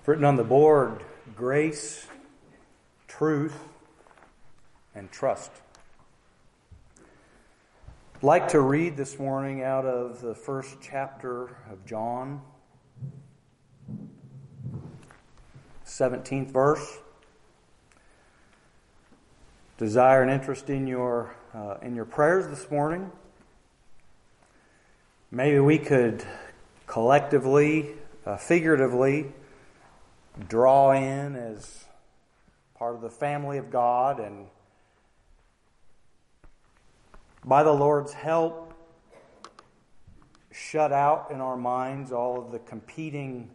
Written on the board, grace, truth, and trust. I'd like to read this morning out of the first chapter of John, 17th verse. Desire and interest in your prayers this morning. Maybe we could collectively, figuratively, draw in as part of the family of God, and by the Lord's help, shut out in our minds all of the competing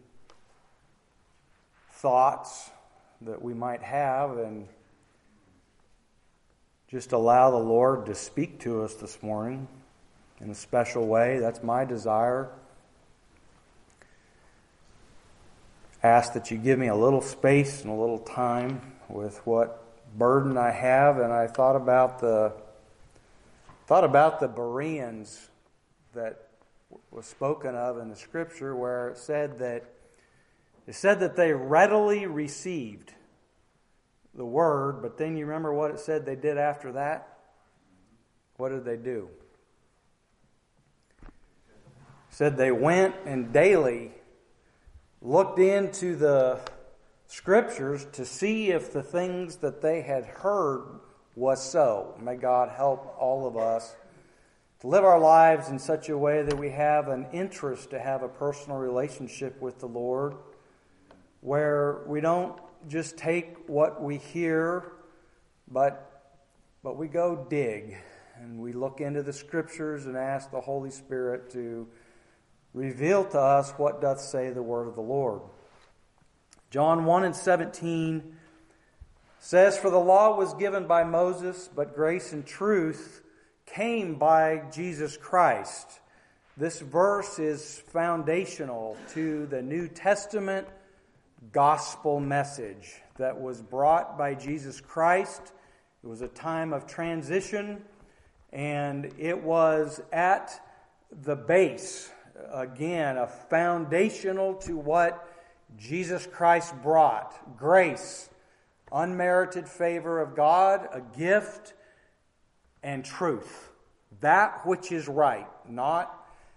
thoughts that we might have, and just allow the Lord to speak to us this morning in a special way. That's my desire. Ask that you give me a little space and a little time with what burden I have, and I thought about the Bereans that was spoken of in the Scripture, where it said that they readily received the word, but then you remember what it said they did after that? What did they do? It said they went and daily looked into the Scriptures to see if the things that they had heard was so. May God help all of us to live our lives in such a way that we have an interest to have a personal relationship with the Lord, where we don't just take what we hear, but we go dig and we look into the Scriptures and ask the Holy Spirit to reveal to us what doth say the word of the Lord. John 1:17 says, "For the law was given by Moses, but grace and truth came by Jesus Christ." This verse is foundational to the New Testament gospel message that was brought by Jesus Christ. It was a time of transition, and it was at the base, again, a foundational to what Jesus Christ brought. Grace, unmerited favor of God, a gift, and truth. That which is right. Not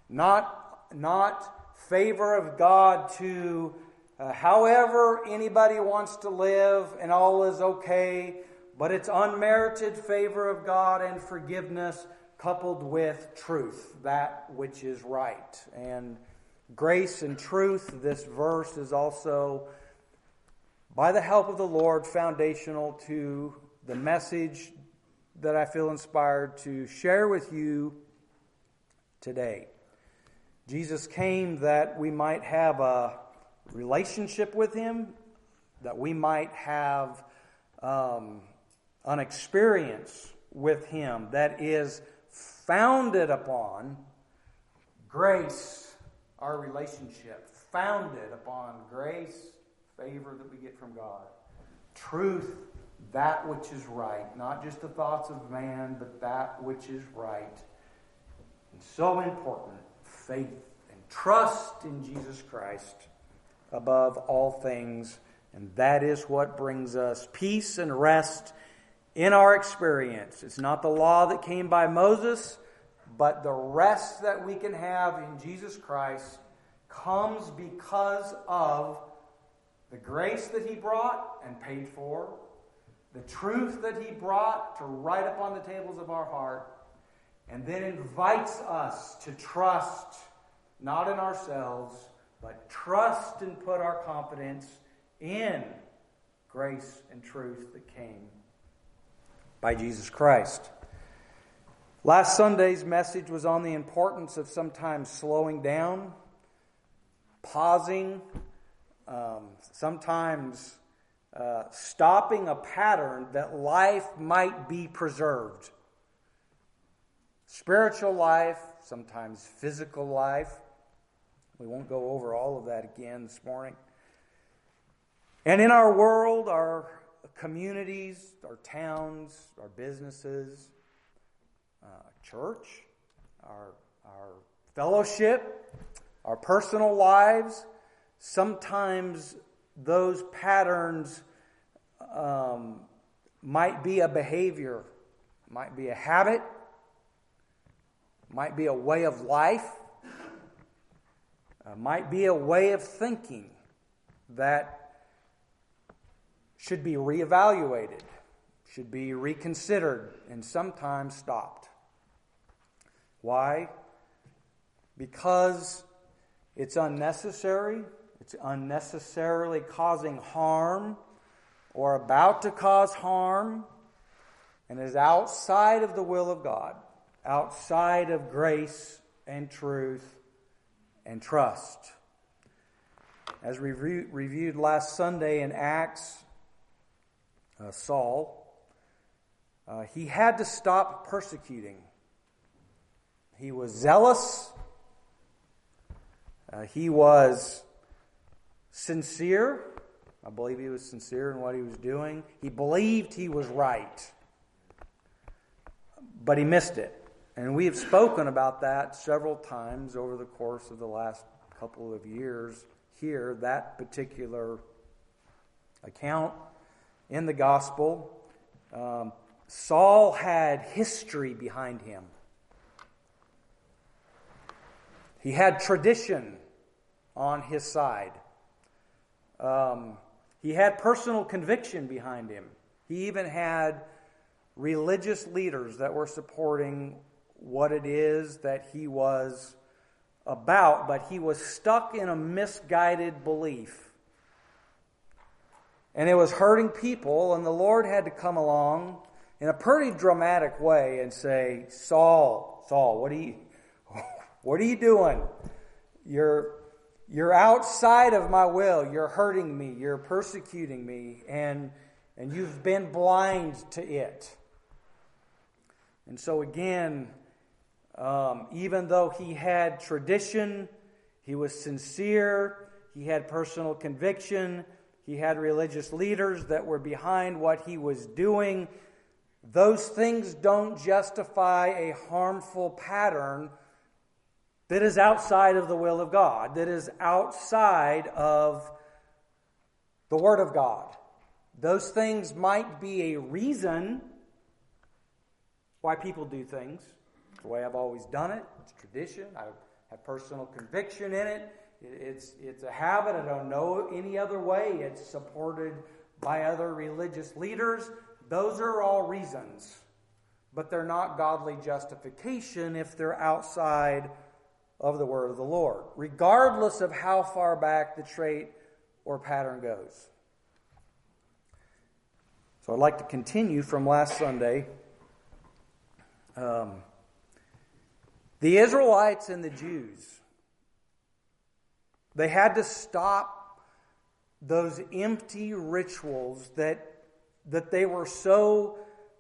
favor of God to however anybody wants to live and all is okay, but it's unmerited favor of God and forgiveness coupled with truth, that which is right. And grace and truth, this verse is also, by the help of the Lord, foundational to the message that I feel inspired to share with you today. Jesus came that we might have a relationship with Him, that we might have an experience with Him that is founded upon grace, our relationship, founded upon grace, favor that we get from God. Truth, that which is right, not just the thoughts of man, but that which is right. And so important, faith and trust in Jesus Christ above all things. And that is what brings us peace and rest in our experience. It's not the law that came by Moses, but the rest that we can have in Jesus Christ comes because of the grace that He brought and paid for, the truth that He brought to write upon the tables of our heart, and then invites us to trust, not in ourselves, but trust and put our confidence in grace and truth that came by Jesus Christ. Last Sunday's message was on the importance of sometimes slowing down, pausing, sometimes stopping a pattern that life might be preserved. Spiritual life, sometimes physical life. We won't go over all of that again this morning. And in our world, our communities, our towns, our businesses, church, our fellowship, our personal lives, sometimes those patterns might be a behavior, might be a habit, might be a way of life, might be a way of thinking that should be reevaluated, should be reconsidered, and sometimes stopped. Why? Because it's unnecessary, it's unnecessarily causing harm or about to cause harm, and is outside of the will of God, outside of grace and truth and trust. As we reviewed last Sunday in Acts, Saul, he had to stop persecuting. He was zealous. He was sincere. I believe he was sincere in what he was doing. He believed he was right. But he missed it. And we have spoken about that several times over the course of the last couple of years here, that particular account in the gospel. Saul had history behind him. He had tradition on his side. He had personal conviction behind him. He even had religious leaders that were supporting what it is that he was about, but he was stuck in a misguided belief. And it was hurting people, and the Lord had to come along in a pretty dramatic way and say, Saul, what are you doing? You're outside of my will. You're hurting me. You're persecuting me, and you've been blind to it. And so again, even though he had tradition, he was sincere, he had personal conviction, he had religious leaders that were behind what he was doing, those things don't justify a harmful pattern that is outside of the will of God, that is outside of the Word of God. Those things might be a reason why people do things. It's the way I've always done it. It's tradition. I have personal conviction in it. It's a habit. I don't know any other way. It's supported by other religious leaders. Those are all reasons. But they're not godly justification if they're outside of the word of the Lord, regardless of how far back the trait or pattern goes. So I'd like to continue from last Sunday. The Israelites and the Jews, they had to stop those empty rituals that they were so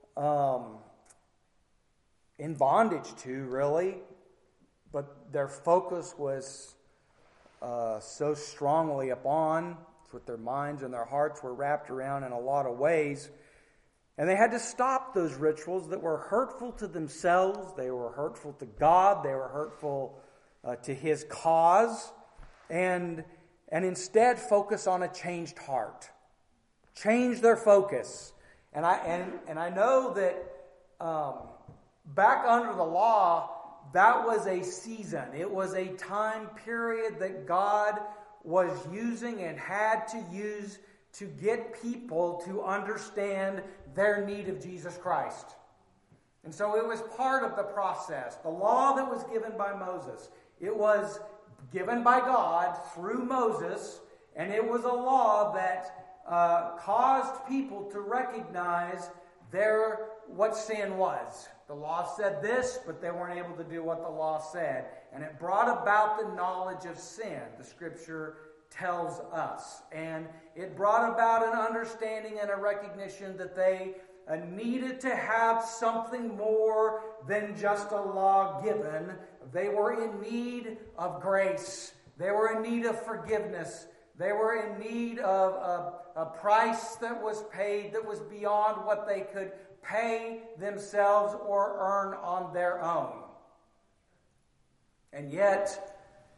in bondage to, really, but their focus was so strongly upon. It's what their minds and their hearts were wrapped around in a lot of ways. And they had to stop those rituals that were hurtful to themselves. They were hurtful to God. They were hurtful to His cause. And instead focus on a changed heart. Change their focus. And I know that back under the law, that was a season. It was a time period that God was using and had to use to get people to understand their need of Jesus Christ. And so it was part of the process. The law that was given by Moses, it was given by God through Moses, and it was a law that caused people to recognize what sin was. The law said this, but they weren't able to do what the law said. And it brought about the knowledge of sin, the Scripture tells us. And it brought about an understanding and a recognition that they needed to have something more than just a law given. They were in need of grace. They were in need of forgiveness. They were in need of a price that was paid that was beyond what they could pay themselves or earn on their own. And yet,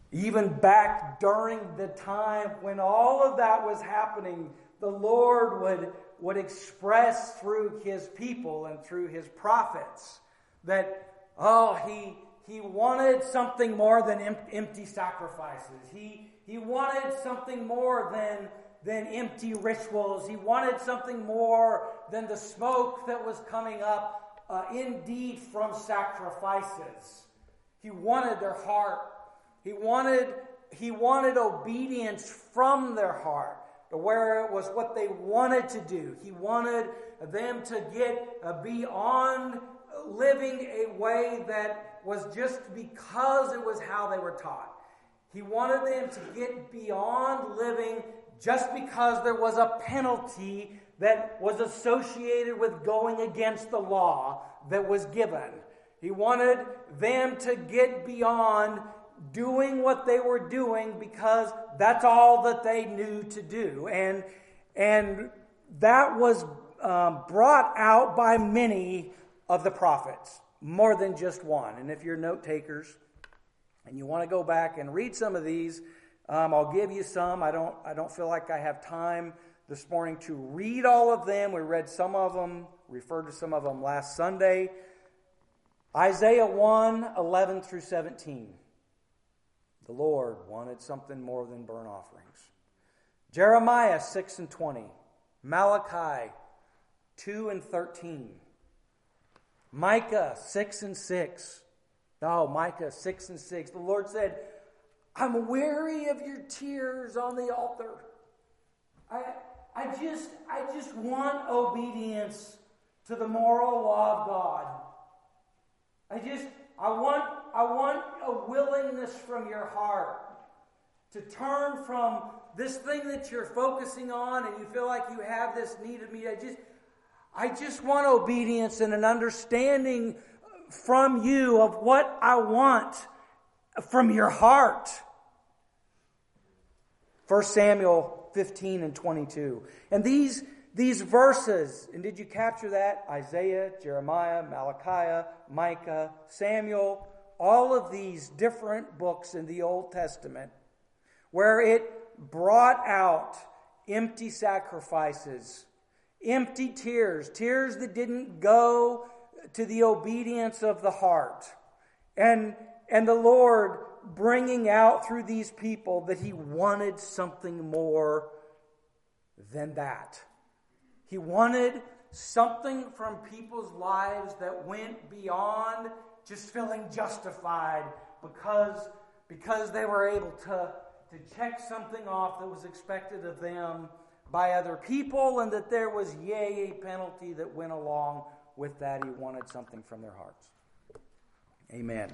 Even back during the time when all of that was happening, the Lord would express through His people and through His prophets that, He wanted something more than empty sacrifices. He wanted something more than empty rituals. He wanted something more than the smoke that was coming up, indeed, from sacrifices. He wanted their heart. He wanted obedience from their heart, to where it was what they wanted to do. He wanted them to get beyond living a way that was just because it was how they were taught. He wanted them to get beyond living just because there was a penalty that was associated with going against the law that was given. He wanted them to get beyond doing what they were doing because that's all that they knew to do. And that was brought out by many of the prophets, more than just one. And if you're note takers and you want to go back and read some of these, I'll give you some. I don't feel like I have time this morning to read all of them. We read some of them, referred to some of them last Sunday. Isaiah 1:11 through 17. The Lord wanted something more than burnt offerings. Jeremiah 6:20. Malachi 2:13. Micah 6:6. Micah 6:6. The Lord said, I'm weary of your tears on the altar. I just want obedience to the moral law of God. I want a willingness from your heart to turn from this thing that you're focusing on and you feel like you have this need of me. I just want obedience and an understanding from you of what I want from your heart. 1 Samuel 15:22. And these verses, and did you capture that? Isaiah, Jeremiah, Malachi, Micah, Samuel, all of these different books in the Old Testament, where it brought out empty sacrifices, empty tears that didn't go to the obedience of the heart. And the Lord bringing out through these people that He wanted something more than that. He wanted something from people's lives that went beyond just feeling justified because they were able to check something off that was expected of them by other people, and that there was a penalty that went along with that. He wanted something from their hearts. Amen.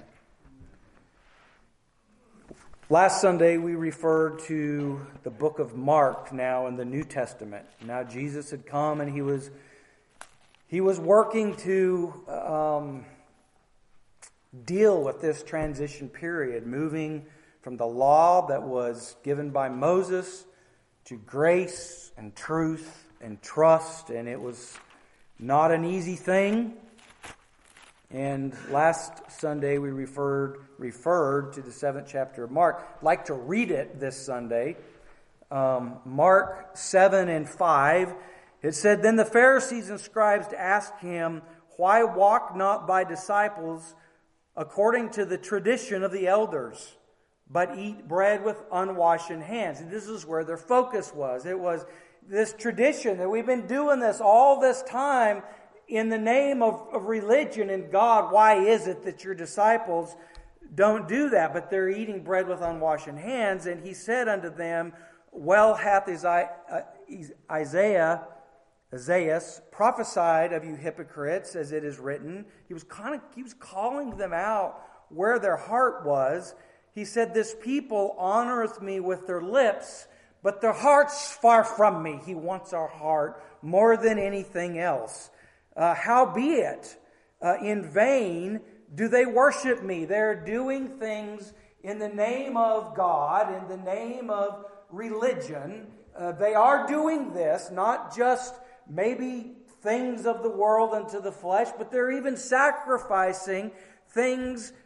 Last Sunday, we referred to the book of Mark now in the New Testament. Now Jesus had come and he was working to deal with this transition period, moving from the law that was given by Moses to grace and truth and trust. And it was not an easy thing. And last Sunday we referred to the 7th chapter of Mark. I'd like to read it this Sunday. Mark 7:5. It said, Then the Pharisees and scribes asked him, Why walk not thy disciples according to the tradition of the elders, but eat bread with unwashed hands? And this is where their focus was. It was this tradition that we've been doing this all this time in the name of religion and God. Why is it that your disciples don't do that, but they're eating bread with unwashed hands? And he said unto them, Well hath Isaiah prophesied of you hypocrites, as it is written. He was calling them out where their heart was. He said, This people honoreth me with their lips, but their heart's far from me. He wants our heart more than anything else. Howbeit, in vain do they worship me. They're doing things in the name of God, in the name of religion. They are doing this, not just maybe things of the world and to the flesh, but they're even sacrificing things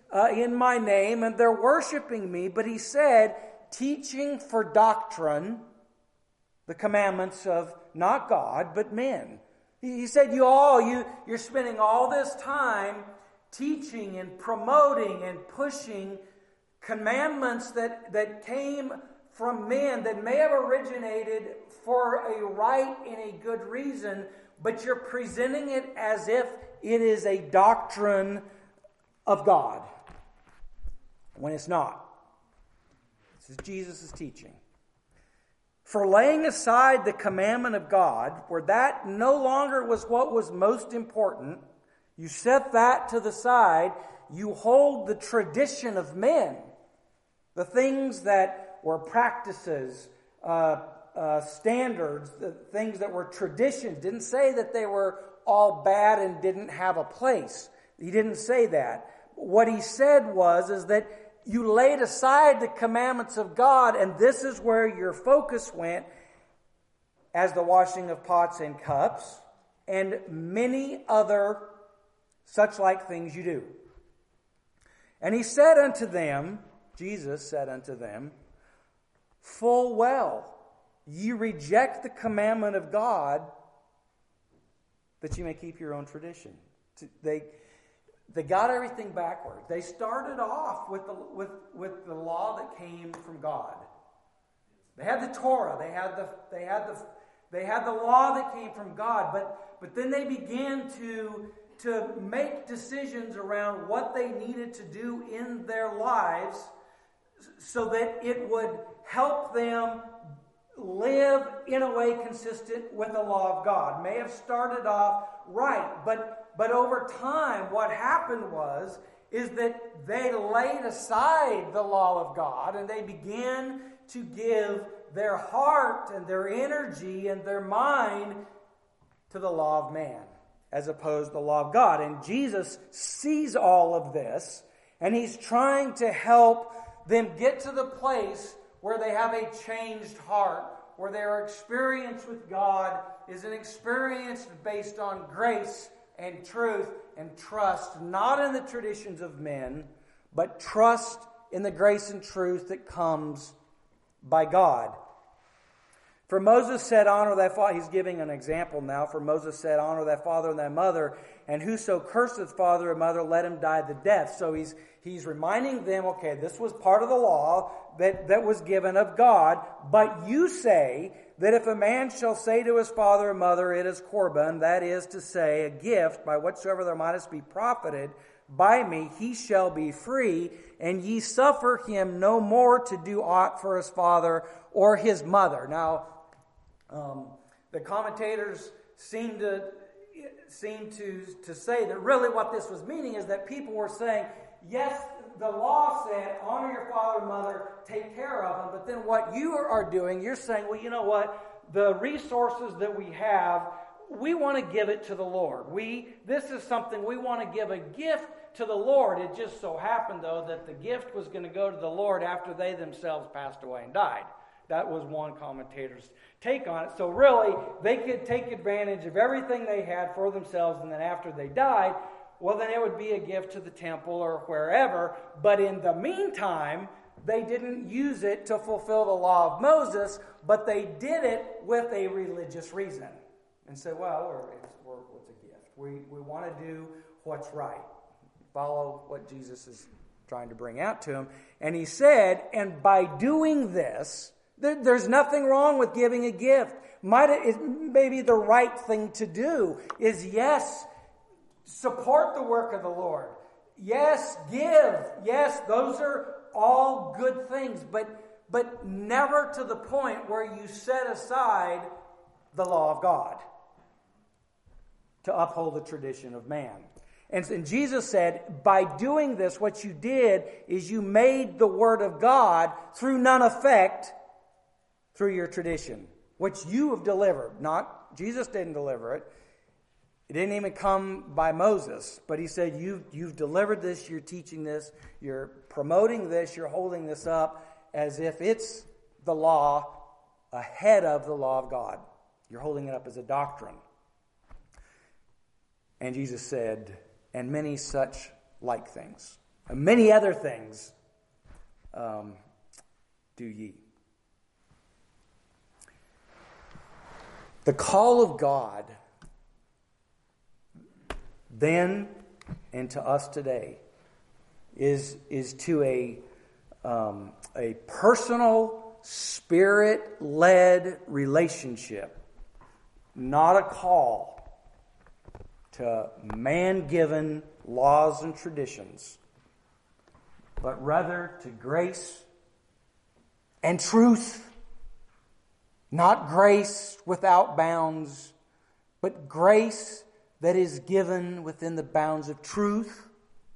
in my name, and they're worshiping me. But he said, teaching for doctrine the commandments of not God, but men. He said, you're spending all this time teaching and promoting and pushing commandments that came from men that may have originated for a right and a good reason, but you're presenting it as if it is a doctrine of God, when it's not. This is Jesus' teaching. For laying aside the commandment of God, where that no longer was what was most important, you set that to the side, you hold the tradition of men, the things that were practices, standards, the things that were traditions. Didn't say that they were all bad and didn't have a place. He didn't say that. What he said is that you laid aside the commandments of God, and this is where your focus went, as the washing of pots and cups, and many other such like things you do. And he said unto them, Jesus said unto them, full well, ye reject the commandment of God, that you may keep your own tradition. They got everything backwards. They started off with the law that came from God. They had the Torah. They had the law that came from God. But then they began to make decisions around what they needed to do in their lives, so that it would help them live in a way consistent with the law of God. May have started off right, but over time, what happened is that they laid aside the law of God, and they began to give their heart and their energy and their mind to the law of man, as opposed to the law of God. And Jesus sees all of this, and he's trying to help them get to the place where they have a changed heart, where their experience with God is an experience based on grace and truth and trust, not in the traditions of men, but trust in the grace and truth that comes by God. For Moses said, honor thy father. He's giving an example now. For Moses said, honor thy father and thy mother, and whoso curseth father or mother, let him die the death. So he's reminding them, okay, this was part of the law that was given of God, but you say that if a man shall say to his father or mother, it is Corban, that is to say, a gift, by whatsoever thou mightest be profited by me, he shall be free, and ye suffer him no more to do aught for his father or his mother. Now, the commentators seem to say that really what this was meaning is that people were saying, yes, the law said, honor your father and mother, take care of them, but then what you are doing, you're saying, well, you know what, the resources that we have, we want to give it to the Lord. This is something we want to give a gift to the Lord. It just so happened, though, that the gift was going to go to the Lord after they themselves passed away and died. That was one commentator's take on it. So really, they could take advantage of everything they had for themselves, and then after they died, well, then it would be a gift to the temple or wherever. But in the meantime, they didn't use it to fulfill the law of Moses, but they did it with a religious reason. And said, well, what's a gift? We want to do what's right. Follow what Jesus is trying to bring out to him. And he said, and by doing this, there's nothing wrong with giving a gift. Maybe the right thing to do is, yes, support the work of the Lord. Yes, give. Yes, those are all good things, but never to the point where you set aside the law of God to uphold the tradition of man. And Jesus said, by doing this, what you did is you made the word of God through none effect through your tradition, which you have delivered. Jesus didn't deliver it. It didn't even come by Moses, but he said, you've delivered this, you're teaching this, you're promoting this, you're holding this up as if it's the law ahead of the law of God. You're holding it up as a doctrine. And Jesus said, and many such like things. And many other things do ye. The call of God then and to us today is to a personal, Spirit-led relationship, not a call to man-given laws and traditions, but rather to grace and truth. Not grace without bounds, but grace that is given within the bounds of truth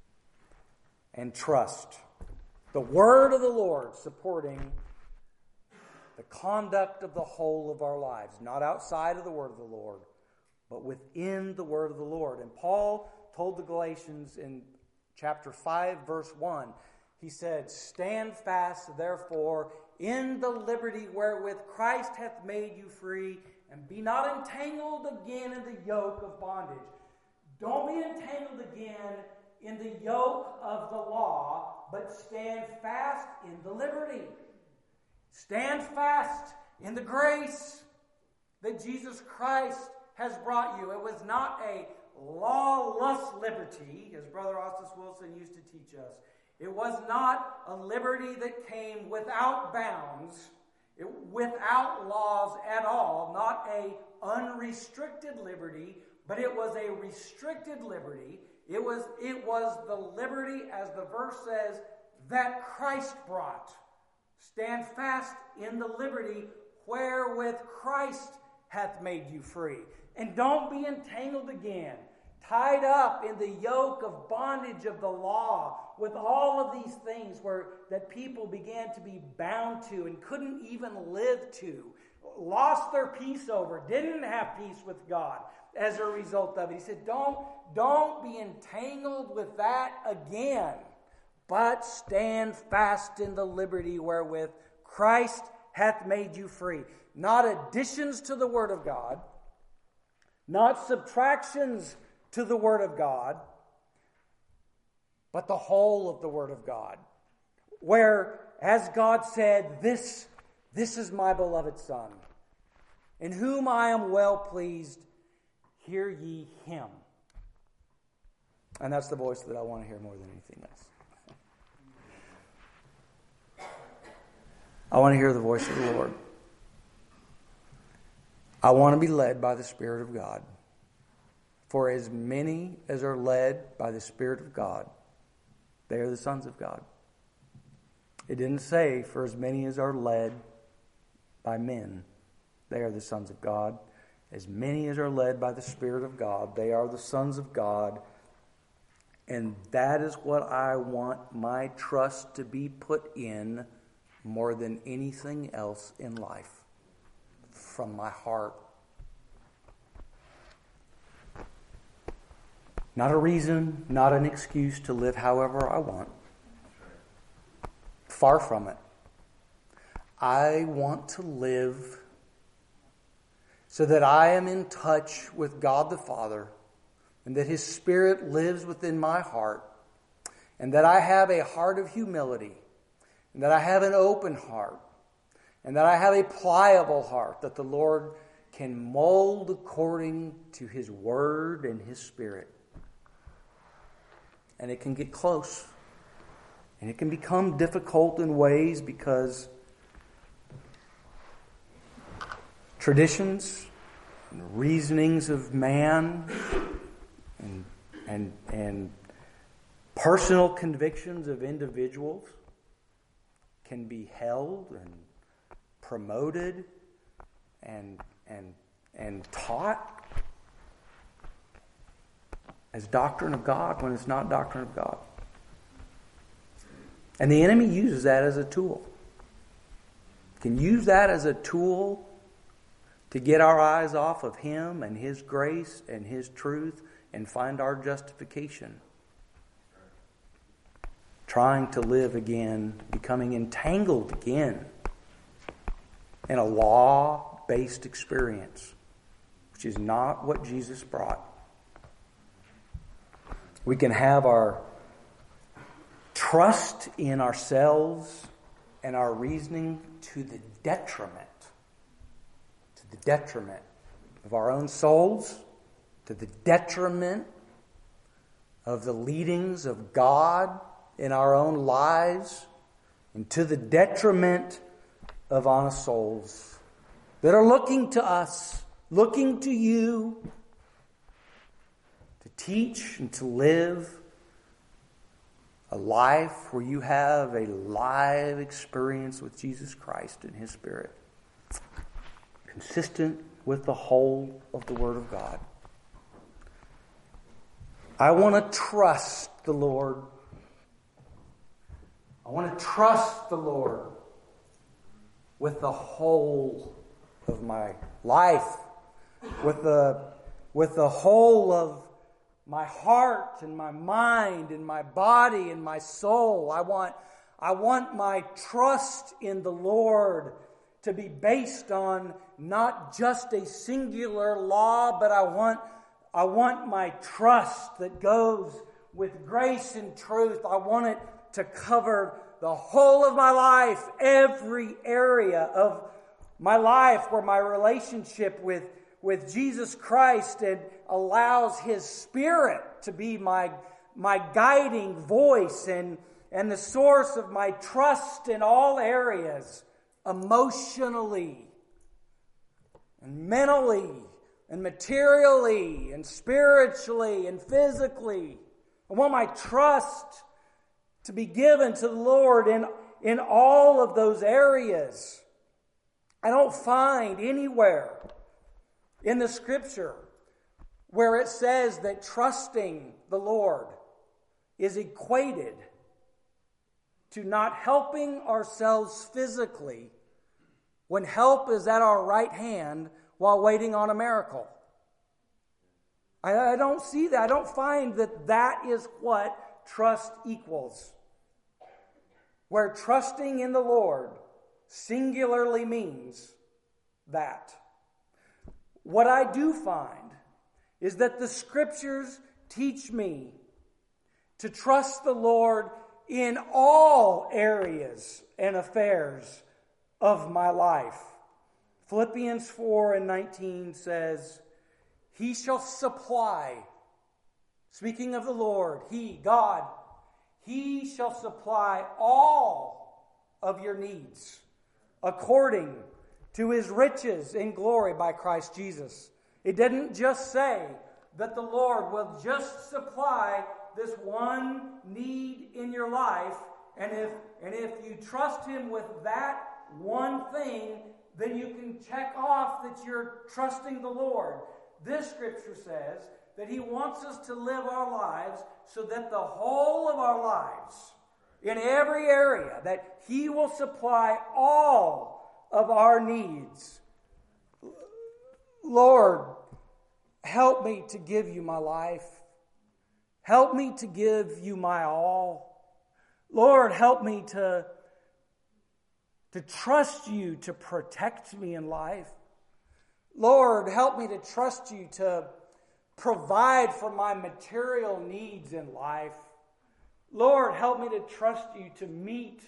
and trust. The word of the Lord supporting the conduct of the whole of our lives, not outside of the word of the Lord, but within the word of the Lord. And Paul told the Galatians in chapter 5, verse 1, he said, "Stand fast, therefore, in the liberty wherewith Christ hath made you free, and be not entangled again in the yoke of bondage." Don't be entangled again in the yoke of the law, but stand fast in the liberty. Stand fast in the grace that Jesus Christ has brought you. It was not a lawless liberty, as Brother Austin Wilson used to teach us. It was not a liberty that came without bounds, without laws at all, not a unrestricted liberty, but it was a restricted liberty. It was the liberty, as the verse says, that Christ brought. Stand fast in the liberty wherewith Christ hath made you free. And don't be entangled again, tied up in the yoke of bondage of the law, with all of these things that people began to be bound to and couldn't even live to, lost their peace over, didn't have peace with God as a result of it. He said, don't be entangled with that again, but stand fast in the liberty wherewith Christ hath made you free. Not additions to the Word of God, not subtractions to the Word of God, but the whole of the Word of God. Where, as God said, this is my beloved Son, in whom I am well pleased, hear ye him. And that's the voice that I want to hear more than anything else. I want to hear the voice of the Lord. I want to be led by the Spirit of God. For as many as are led by the Spirit of God, they are the sons of God. It didn't say, for as many as are led by men, they are the sons of God. As many as are led by the Spirit of God, they are the sons of God. And that is what I want my trust to be put in more than anything else in life. From my heart. Not a reason, not an excuse to live however I want. Far from it. I want to live so that I am in touch with God the Father, and that His Spirit lives within my heart, and that I have a heart of humility, and that I have an open heart, and that I have a pliable heart that the Lord can mold according to His Word and His Spirit. And it can get close. And it can become difficult in ways because traditions and reasonings of man and personal convictions of individuals can be held and promoted and taught as doctrine of God when it's not doctrine of God. And the enemy uses that as a tool. Can use that as a tool to get our eyes off of Him and His grace and His truth and find our justification. Trying to live again, becoming entangled again in a law-based experience, which is not what Jesus brought. We can have our trust in ourselves and our reasoning to the detriment of our own souls, to the detriment of the leadings of God in our own lives, and to the detriment of honest souls that are looking to us, looking to you to teach and to live a life where you have a live experience with Jesus Christ and His Spirit, consistent with the whole of the Word of God. I want to trust the Lord. I want to trust the Lord with the whole of my life, with the whole of my heart and my mind and my body and my soul. I want my trust in the Lord to be based on not just a singular law, but I want my trust that goes with grace and truth. I want it to cover the whole of my life, every area of my life where my relationship with Jesus Christ and allows His Spirit to be my guiding voice and the source of my trust in all areas, emotionally and mentally and materially and spiritually and physically. I want my trust to be given to the Lord in all of those areas. I don't find anywhere in the Scripture where it says that trusting the Lord is equated to not helping ourselves physically when help is at our right hand while waiting on a miracle. I don't see that. I don't find that is what trust equals. Where trusting in the Lord singularly means that. What I do find is that the Scriptures teach me to trust the Lord in all areas and affairs of my life. Philippians 4:19 says, He shall supply, speaking of the Lord, He, God, He shall supply all of your needs according to His riches in glory by Christ Jesus. It didn't just say that the Lord will just supply this one need in your life, and if you trust Him with that one thing, then you can check off that you're trusting the Lord. This Scripture says that He wants us to live our lives so that the whole of our lives, in every area, that He will supply all of our needs. Lord, help me to give You my life. Help me to give You my all. Lord, help me to trust You to protect me in life. Lord, help me to trust You to provide for my material needs in life. Lord, help me to trust You to meet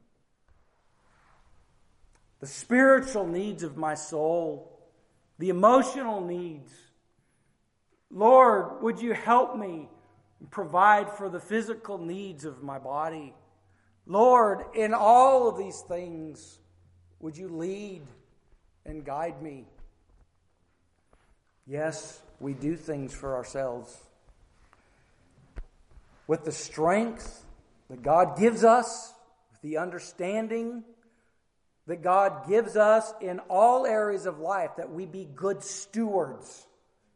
the spiritual needs of my soul, the emotional needs. Lord, would You help me provide for the physical needs of my body? Lord, in all of these things, would You lead and guide me? Yes, we do things for ourselves. With the strength that God gives us, with the understanding that God gives us in all areas of life, that we be good stewards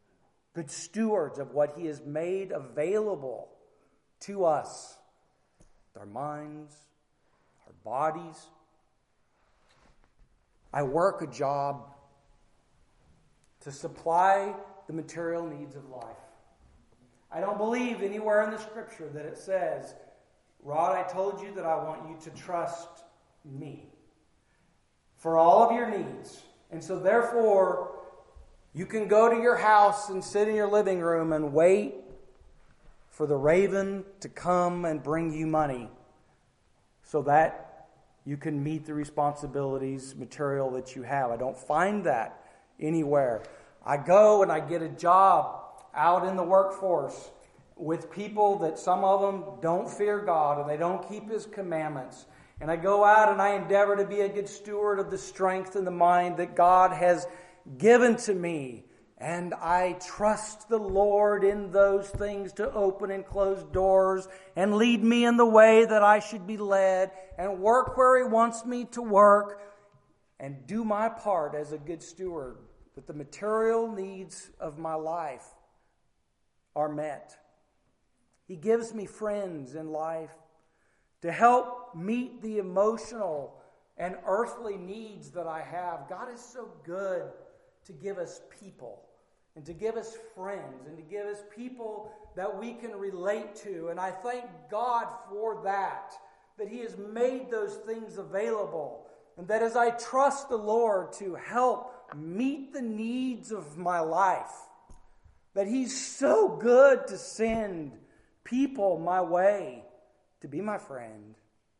of what He has made available to us, with our minds, our bodies. I work a job to supply the material needs of life. I don't believe anywhere in the Scripture that it says, Rod, I told you that I want you to trust me for all of your needs. And so therefore, you can go to your house and sit in your living room and wait for the raven to come and bring you money. so that you can meet the responsibilities, material that you have. I don't find that anywhere. I go and I get a job out in the workforce with people that some of them don't fear God and they don't keep His commandments. And I go out and I endeavor to be a good steward of the strength and the mind that God has given to me. And I trust the Lord in those things to open and close doors and lead me in the way that I should be led and work where He wants me to work and do my part as a good steward, that the material needs of my life are met. He gives me friends in life to help meet the emotional and earthly needs that I have. God is so good to give us people and to give us friends and to give us people that we can relate to. And I thank God for that He has made those things available. And that as I trust the Lord to help meet the needs of my life, that He's so good to send people my way to be my friend,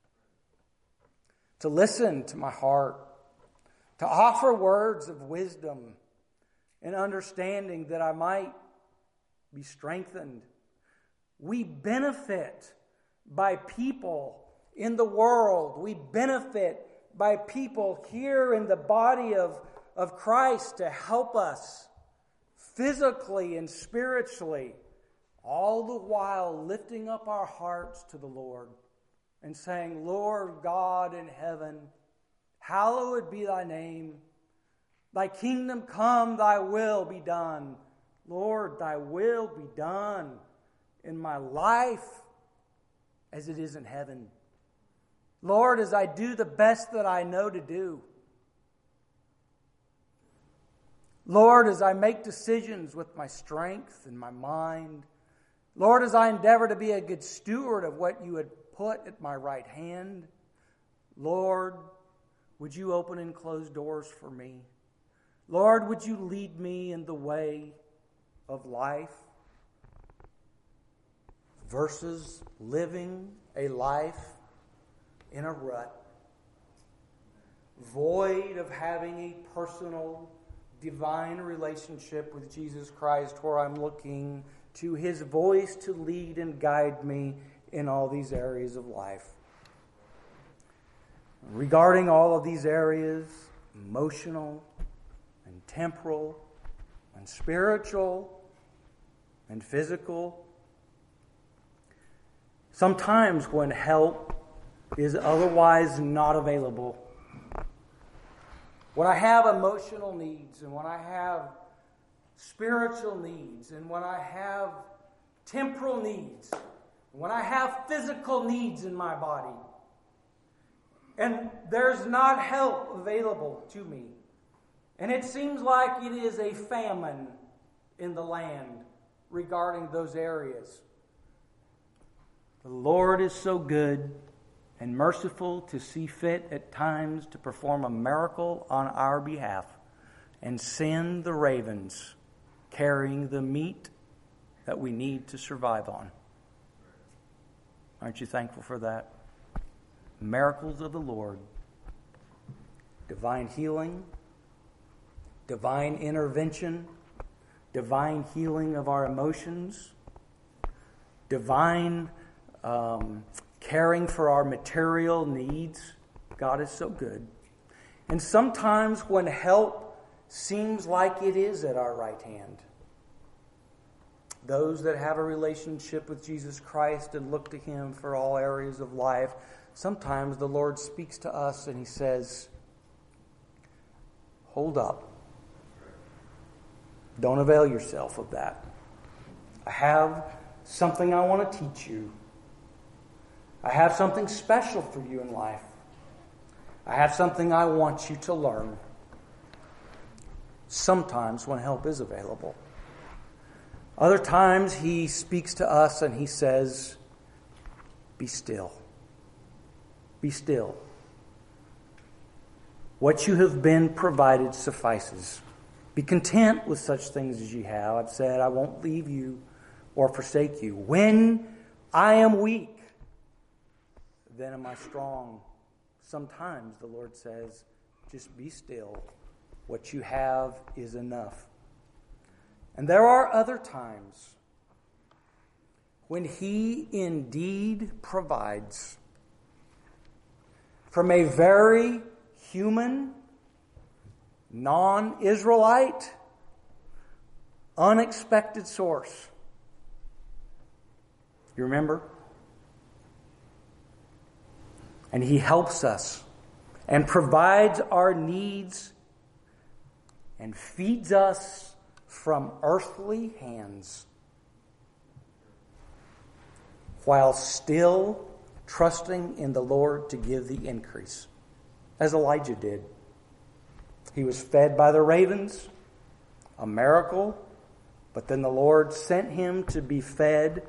to listen to my heart, to offer words of wisdom and understanding that I might be strengthened. We benefit by people in the world. We benefit by people here in the body of Christ to help us physically and spiritually, all the while lifting up our hearts to the Lord and saying, Lord God in heaven, hallowed be Thy name. Thy kingdom come, Thy will be done. Lord, Thy will be done in my life as it is in heaven. Lord, as I do the best that I know to do. Lord, as I make decisions with my strength and my mind. Lord, as I endeavor to be a good steward of what You had put at my right hand. Lord, would You open and close doors for me? Lord, would You lead me in the way of life versus living a life in a rut, void of having a personal, divine relationship with Jesus Christ where I'm looking to His voice to lead and guide me in all these areas of life. Regarding all of these areas, emotional and temporal and spiritual and physical, sometimes when help is otherwise not available, when I have emotional needs and when I have spiritual needs and when I have temporal needs, when I have physical needs in my body, and there's not help available to me, and it seems like it is a famine in the land regarding those areas, the Lord is so good and merciful to see fit at times to perform a miracle on our behalf and send the ravens carrying the meat that we need to survive on. Aren't you thankful for that? Miracles of the Lord. Divine healing, divine intervention, divine healing of our emotions, divine caring for our material needs. God is so good. And sometimes when help seems like it is at our right hand, those that have a relationship with Jesus Christ and look to Him for all areas of life, sometimes the Lord speaks to us and He says, hold up. Don't avail yourself of that. I have something I want to teach you. I have something special for you in life. I have something I want you to learn. Sometimes when help is available. Other times He speaks to us and He says, be still. Be still. What you have been provided suffices. Be content with such things as you have. I've said, I won't leave you or forsake you. When I am weak, then am I strong. Sometimes the Lord says, just be still. What you have is enough. And there are other times when He indeed provides from a very human, non-Israelite, unexpected source. You remember? And He helps us and provides our needs and feeds us from earthly hands while still trusting in the Lord to give the increase, as Elijah did. He was fed by the ravens, a miracle, but then the Lord sent him to be fed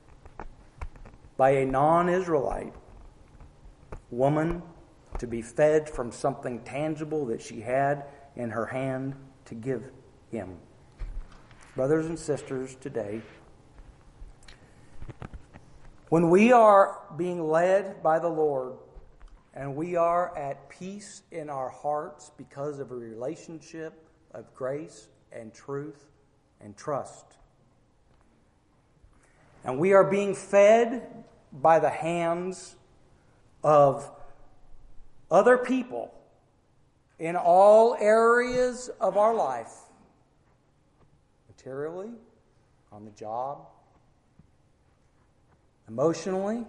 by a non-Israelite woman, to be fed from something tangible that she had in her hand to give him. Brothers and sisters, today, when we are being led by the Lord and we are at peace in our hearts because of a relationship of grace and truth and trust, and we are being fed by the hands of other people in all areas of our life, materially, on the job, emotionally,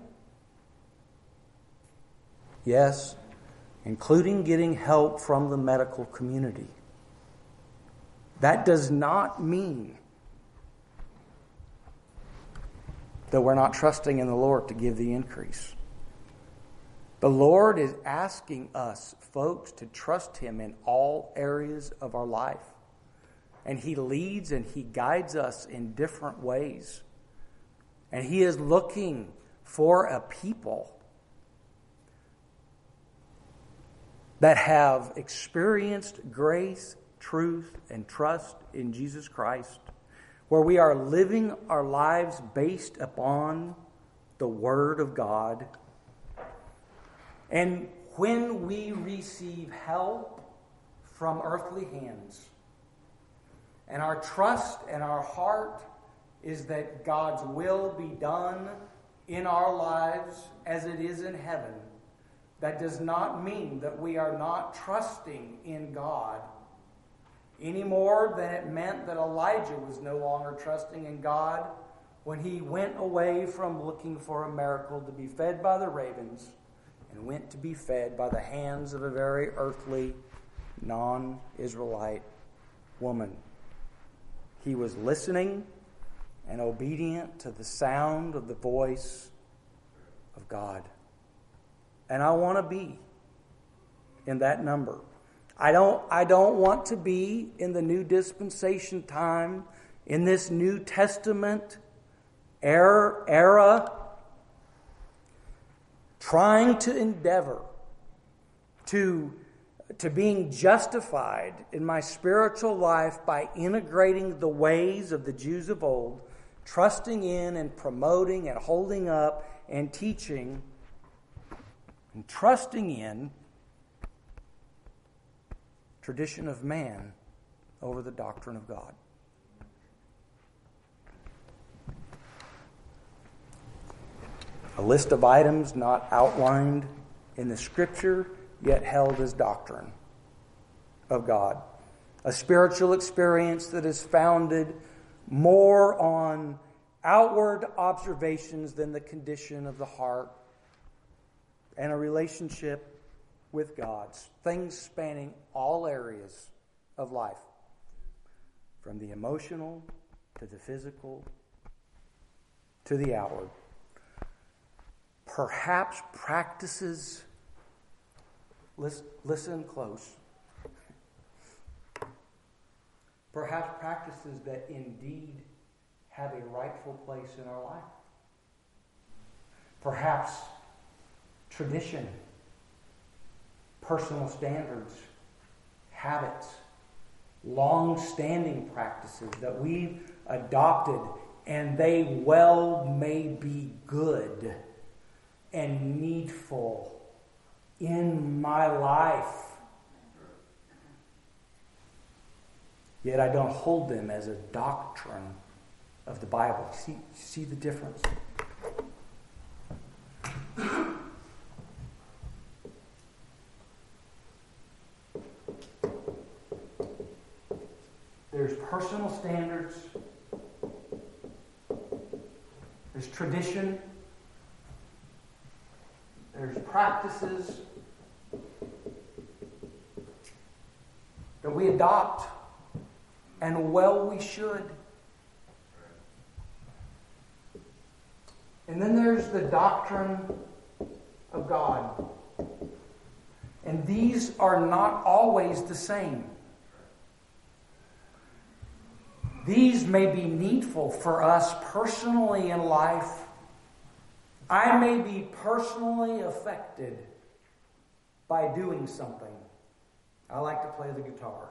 yes, including getting help from the medical community. That does not mean that we're not trusting in the Lord to give the increase. The Lord is asking us, folks, to trust Him in all areas of our life. And He leads and He guides us in different ways. And He is looking for a people that have experienced grace, truth, and trust in Jesus Christ, where we are living our lives based upon the Word of God. And when we receive help from earthly hands, and our trust and our heart is that God's will be done in our lives as it is in heaven, that does not mean that we are not trusting in God any more than it meant that Elijah was no longer trusting in God when he went away from looking for a miracle to be fed by the ravens and went to be fed by the hands of a very earthly, non-Israelite woman. He was listening and obedient to the sound of the voice of God. And I want to be in that number. I don't want to be in the new dispensation time, in this New Testament era, trying to endeavor to being justified in my spiritual life by integrating the ways of the Jews of old, trusting in and promoting and holding up and teaching and trusting in tradition of man over the doctrine of God. A list of items not outlined in the Scripture, yet held as doctrine of God. A spiritual experience that is founded more on outward observations than the condition of the heart, and a relationship with God. Things spanning all areas of life, from the emotional to the physical to the outward. Perhaps practices, listen close, perhaps practices that indeed have a rightful place in our life. Perhaps tradition, personal standards, habits, long-standing practices that we've adopted, and they well may be good, and needful in my life. Yet I don't hold them as a doctrine of the Bible. See the difference? There's personal standards. There's tradition. There's practices that we adopt, and well we should. And then there's the doctrine of God. And these are not always the same. These may be needful for us personally in life. I may be personally affected by doing something. I like to play the guitar.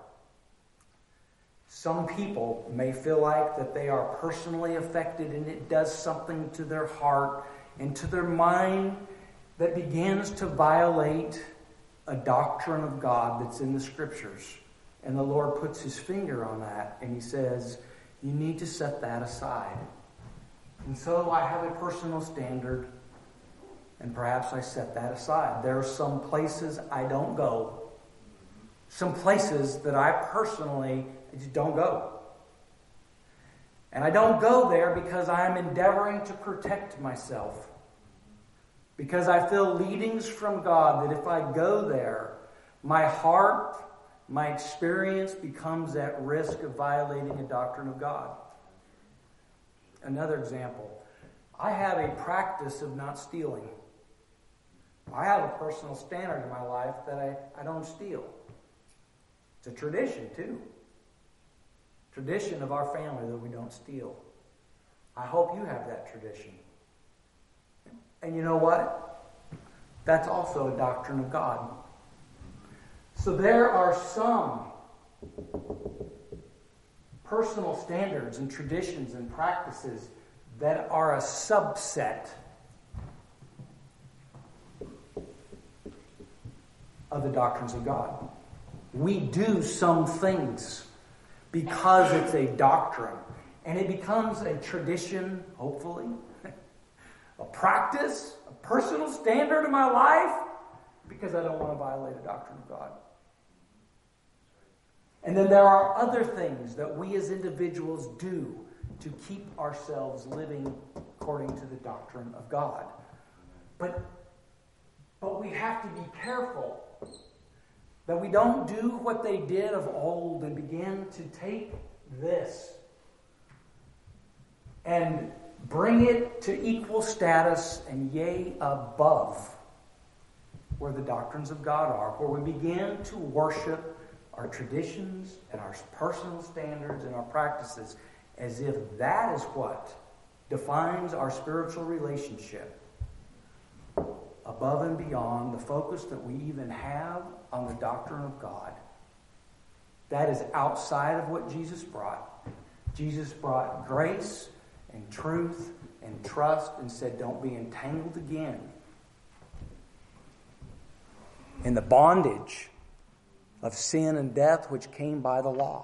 Some people may feel like that they are personally affected and it does something to their heart and to their mind that begins to violate a doctrine of God that's in the Scriptures. And the Lord puts His finger on that and He says, you need to set that aside. And so I have a personal standard, and perhaps I set that aside. There are some places I don't go. Some places that I personally just don't go. And I don't go there because I am endeavoring to protect myself. Because I feel leadings from God that if I go there, my heart, my experience becomes at risk of violating a doctrine of God. Another example. I have a practice of not stealing. I have a personal standard in my life that I don't steal. It's a tradition, too. Tradition of our family that we don't steal. I hope you have that tradition. And you know what? That's also a doctrine of God. So there are some personal standards and traditions and practices that are a subset of the doctrines of God. We do some things because it's a doctrine. And it becomes a tradition, hopefully, a practice, a personal standard in my life, because I don't want to violate a doctrine of God. And then there are other things that we as individuals do to keep ourselves living according to the doctrine of God. But we have to be careful that we don't do what they did of old and begin to take this and bring it to equal status and yea, above where the doctrines of God are, where we begin to worship our traditions and our personal standards and our practices as if that is what defines our spiritual relationship above and beyond the focus that we even have on the doctrine of God. That is outside of what Jesus brought. Jesus brought grace and truth and trust and said, don't be entangled again in the bondage of sin and death which came by the law.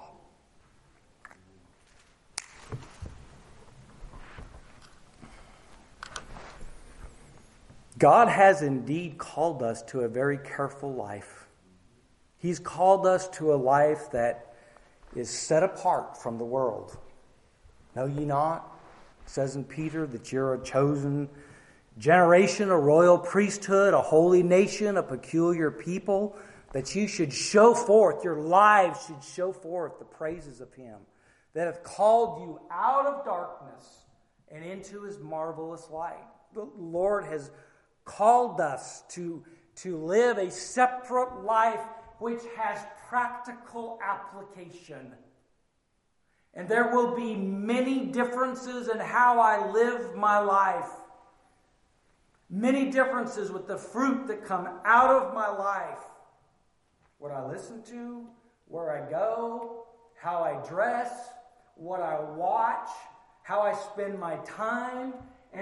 God has indeed called us to a very careful life. He's called us to a life that is set apart from the world. Know ye not, it says in Peter, that you're a chosen generation, a royal priesthood, a holy nation, a peculiar people, that you should show forth, your lives should show forth the praises of Him that hath called you out of darkness and into His marvelous light. The Lord has called us to live a separate life which has practical application. And there will be many differences in how I live my life. Many differences with the fruit that come out of my life. What I listen to, where I go, how I dress, what I watch, how I spend my time, and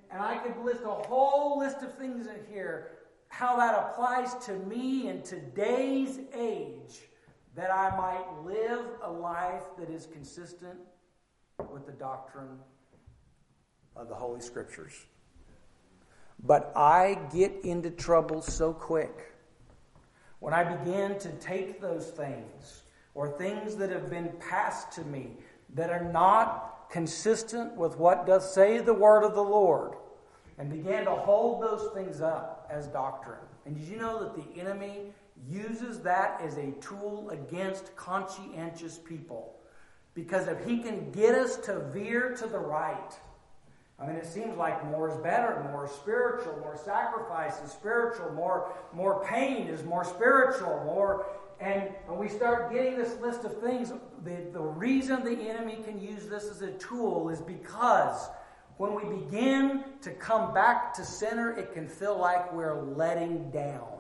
I could list a whole list of things in here, how that applies to me in today's age, that I might live a life that is consistent with the doctrine of the Holy Scriptures. But I get into trouble so quick when I begin to take those things, or things that have been passed to me that are not consistent with what doth say the word of the Lord, and began to hold those things up as doctrine. And did you know that the enemy uses that as a tool against conscientious people? Because if he can get us to veer to the right, I mean, it seems like more is better, more is spiritual, more sacrifice is spiritual, more pain is more spiritual, more... And when we start getting this list of things, the reason the enemy can use this as a tool is because when we begin to come back to center, it can feel like we're letting down.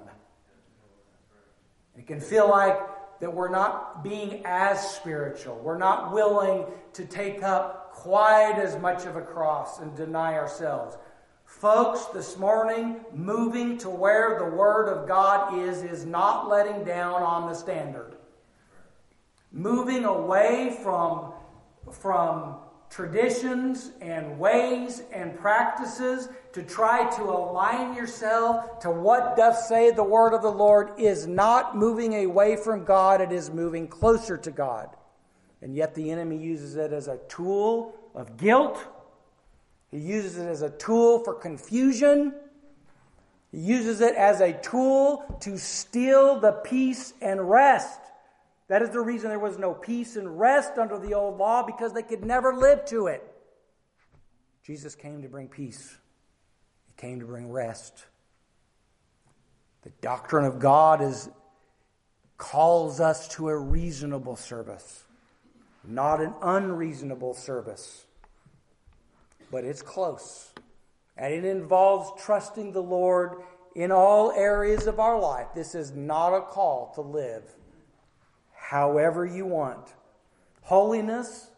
It can feel like that we're not being as spiritual. We're not willing to take up quite as much of a cross and deny ourselves. Folks, this morning, moving to where the Word of God is not letting down on the standard. Moving away from traditions and ways and practices to try to align yourself to what doth say the word of the Lord is not moving away from God, it is moving closer to God. And yet the enemy uses it as a tool of guilt. He uses it as a tool for confusion. He uses it as a tool to steal the peace and rest. That is the reason there was no peace and rest under the old law, because they could never live to it. Jesus came to bring peace. He came to bring rest. The doctrine of God calls us to a reasonable service, not an unreasonable service. But it's close. And it involves trusting the Lord in all areas of our life. This is not a call to live however you want. Holiness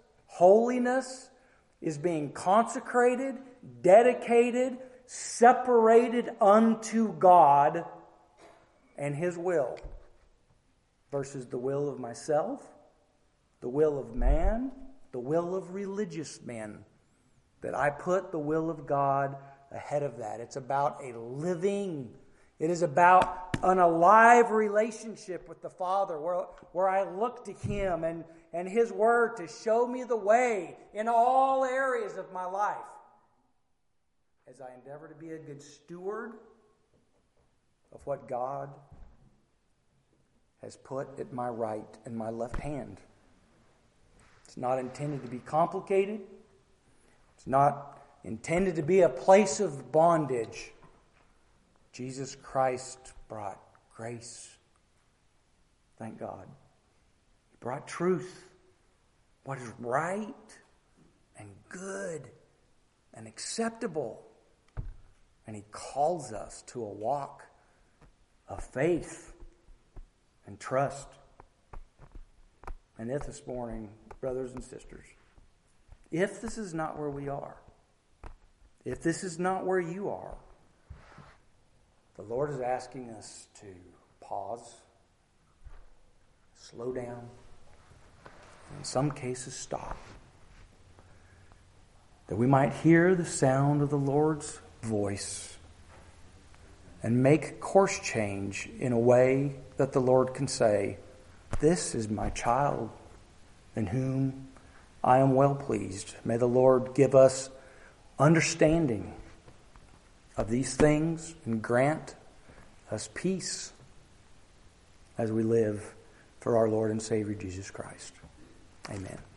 is being consecrated, dedicated, separated unto God and His will, versus the will of myself, the will of man, the will of religious men. That I put the will of God ahead of that. It's about a living, it is about an alive relationship with the Father where I look to Him and His Word to show me the way in all areas of my life as I endeavor to be a good steward of what God has put at my right and my left hand. It's not intended to be complicated. It's not intended to be a place of bondage. Jesus Christ brought grace. Thank God. He brought truth. What is right and good and acceptable. And He calls us to a walk of faith and trust. And if this morning, brothers and sisters, if this is not where we are, if this is not where you are, the Lord is asking us to pause, slow down, in some cases stop, that we might hear the sound of the Lord's voice and make course change in a way that the Lord can say, "This is my child in whom I am well pleased." May the Lord give us understanding of these things and grant us peace as we live for our Lord and Savior Jesus Christ. Amen.